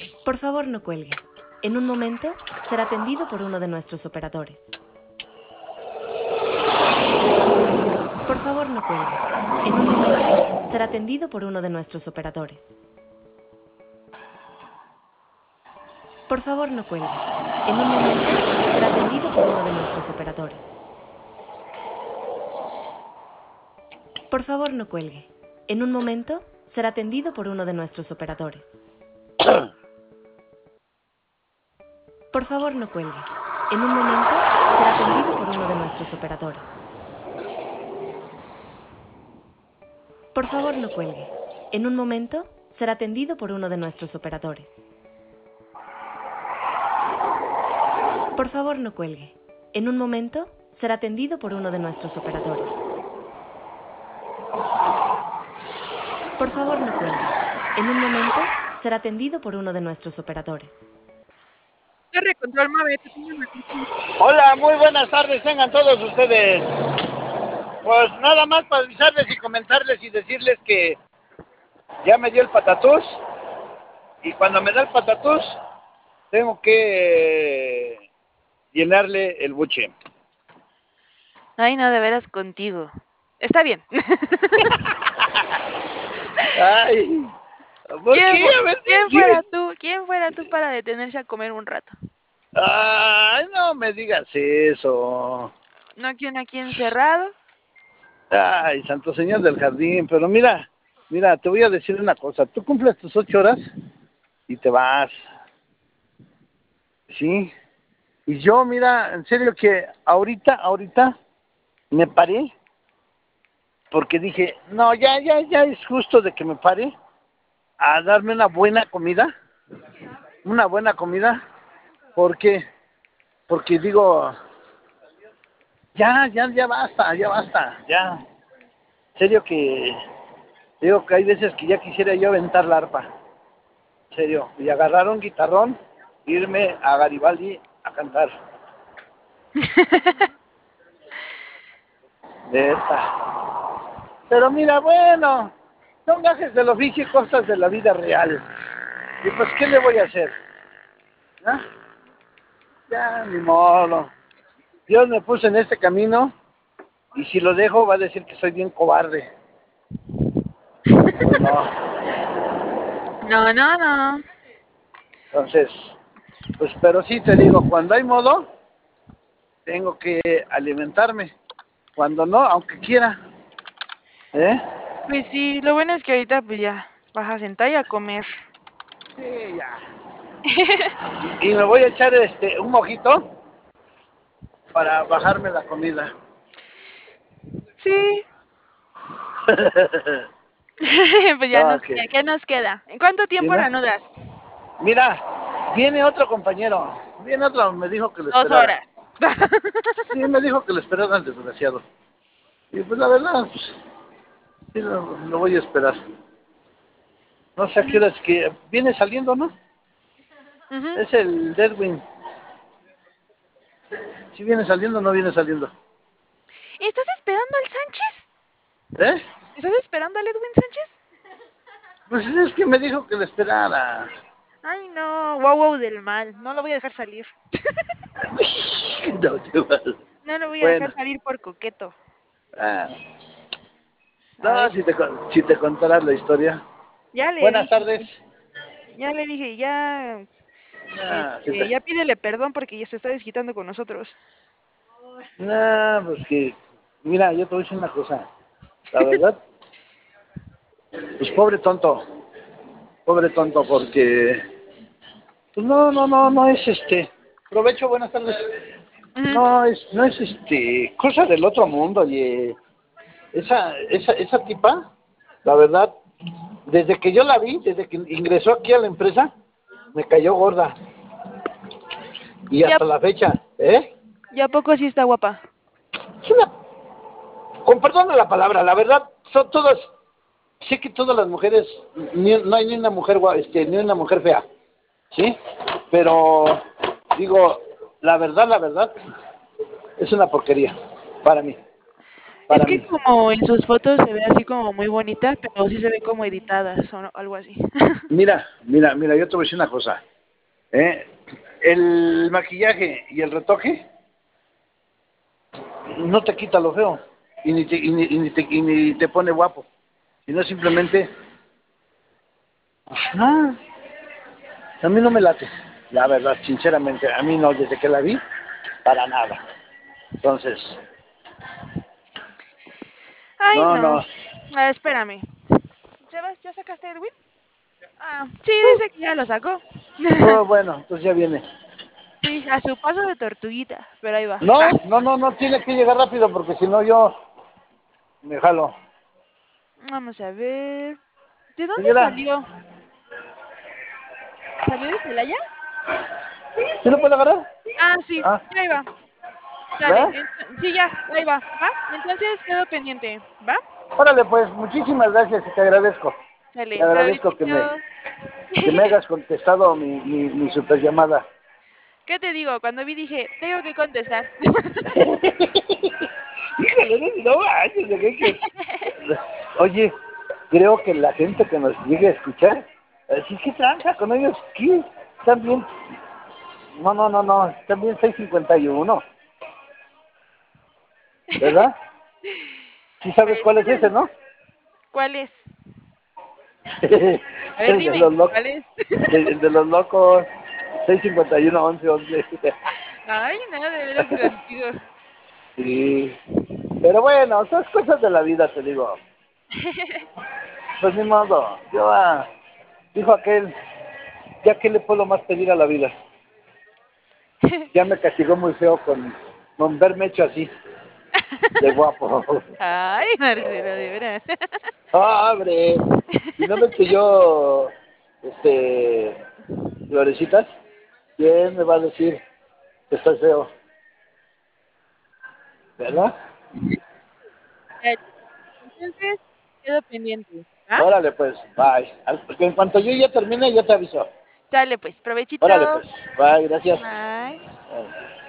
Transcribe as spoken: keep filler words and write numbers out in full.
Por favor, no cuelgue. En un momento será atendido por uno de nuestros operadores. Por favor, no cuelgue. En un momento será atendido por uno de nuestros operadores. Por favor, no cuelgue. En un momento será atendido por uno de nuestros operadores. Por favor, no cuelgue. En un momento será atendido por uno de nuestros operadores. Por favor, no cuelgue. En un momento será atendido por uno de nuestros operadores. Por favor, no cuelgue. En un momento será atendido por uno de nuestros operadores. Por favor, no cuelgue. En un momento será atendido por uno de nuestros operadores. Por favor, no cuelgue. En un momento será atendido por uno de nuestros operadores. Torre Control, Mave. Hola, muy buenas tardes, tengan todos ustedes. Pues nada más para avisarles y comentarles y decirles que ya me dio el patatús. Y cuando me da el patatús, tengo que eh, llenarle el buche. Ay, no, de veras contigo. Está bien. Ay, ¿por ¿Quién, qué? fu- A ver, quién dime. fuera tú? ¿Quién fuera tú para detenerse a comer un rato? Ay, no me digas eso. ¿No aquí uno aquí encerrado? Ay, Santo Señor del Jardín, pero mira, mira, te voy a decir una cosa. Tú cumples tus ocho horas y te vas. Sí. Y yo, mira, en serio que ahorita, ahorita me paré porque dije, no, ya, ya, ya es justo de que me pare a darme una buena comida, una buena comida, porque, porque digo, ya, ya, ya basta, ya basta, ya. En serio que, digo que hay veces que ya quisiera yo aventar la arpa, en serio, y agarrar un guitarrón, irme a Garibaldi a cantar. De esta. Pero mira, bueno, son gajes del oficio y cosas de la vida real. Y pues, ¿qué le voy a hacer? ¿Ah? Ya, ni modo. Dios me puso en este camino y si lo dejo va a decir que soy bien cobarde. Pero no. No, no, no. Entonces, pues, pero sí te digo, cuando hay modo, tengo que alimentarme. Cuando no, aunque quiera. ¿Eh? Pues sí, lo bueno es que ahorita pues ya vas a sentar y a comer. Sí, ya. Y, y me voy a echar este un mojito para bajarme la comida. Sí. Pues ya No, nos que, queda. ¿Qué nos queda? ¿En cuánto ¿sí, tiempo no? reanudas? Mira, viene otro compañero. Viene otro, me dijo que lo Dos esperara. horas. Sí, me dijo que lo esperara el desgraciado. Y pues la verdad, pues, sí lo, lo voy a esperar. No sé a qué hora es que viene saliendo, ¿no? Ujú. Es el Deadwing. Si viene saliendo o no viene saliendo. ¿Estás esperando al Sánchez? ¿Eh? ¿Estás esperando al Edwin Sánchez? Pues es que me dijo que lo esperara. Ay, no, wow, wow del mal. No lo voy a dejar salir. No, te vas. No lo voy a dejar Bueno, salir por coqueto. ah, A ver, no, si te, con- si te contaras la historia. ya le Buenas dije, tardes. ya le dije, ya, Ah, si este, te, ya pídele perdón porque ya se está desquitando con nosotros. no, pues que, mira, yo te voy a decir una cosa. La verdad, pues pobre tonto, pobre tonto, porque, pues no, no, no, no es este, provecho, buenas tardes, Ujú. no es, no es este, cosa del otro mundo, oye, esa, esa, esa tipa, la verdad, desde que yo la vi, desde que ingresó aquí a la empresa, me cayó gorda, y ¿Ya, hasta la fecha, ¿eh? ya poco sí está guapa? Es una, con perdón de la palabra, la verdad, son todas, sé que todas las mujeres, ni- no hay ni una mujer, gua- este, ni una mujer fea, ¿sí? Pero, digo, la verdad, la verdad, es una porquería para mí. para Es que mí. como en sus fotos se ve así como muy bonita, pero sí se ve como editadas o no- algo así. Mira, mira, mira, yo te voy a decir una cosa. ¿eh? El maquillaje y el retoque no te quita lo feo y ni te, y ni, y ni te, y ni te pone guapo, sino simplemente, pues, no, a mí no me late, la verdad, sinceramente, a mí no, desde que la vi, para nada. Entonces, Ay, no, no. no, Ah, espérame. ¿Sebas, ya sacaste Edwin? Ah, sí, dice que ya lo sacó. oh, bueno, entonces ya viene. Sí, a su paso de tortuguita, pero ahí va. No, Ah, no, no, no, tiene que llegar rápido porque si no yo me jalo. vamos a ver. ¿De dónde Señora, salió? ¿Salió de Celaya? ¿sí lo puede agarrar? Ah, sí, Ah, ya ahí va. Sale. ¿ves? ent- sí, ya, ahí va. ¿Va? Entonces quedo pendiente. ¿Va? Órale, pues, muchísimas gracias y te agradezco. Te Sale. agradezco que me, Provechito. que me hayas contestado mi, mi, mi super llamada. ¿Qué te digo? Cuando vi dije, tengo que contestar. Híjole, no, no manches, ¿de qué que- Oye, creo que la gente que nos llegue a escuchar, así que tranza con ellos, ¿qué? Están bien, no, no, no, no, están bien seis cincuenta y uno, ¿verdad? ¿Sí sabes Pues, cuál es ese, no? ¿cuál es? A ver, El de dime, los locos, ¿cuál es? el, el de los locos, seis cincuenta y uno, once, once. Ay, no, de veras contigo. Sí, pero bueno, son cosas de la vida, te digo. Pues ni modo, yo, ah, dijo aquel, ya que le puedo más pedir a la vida. Ya me castigó muy feo con, con verme hecho así, de guapo. Ay, Marcelo, de veras. ¡Ah, hombre! Si no me eché yo, este, florecitas, ¿quién me va a decir que estoy feo? ¿Verdad? Entonces, quedo pendiente. ¿Ah? Órale, pues, bye. Al- En cuanto yo ya termine, yo te aviso. Sale, pues, provechito. Órale, pues, bye, gracias. Bye. Bye.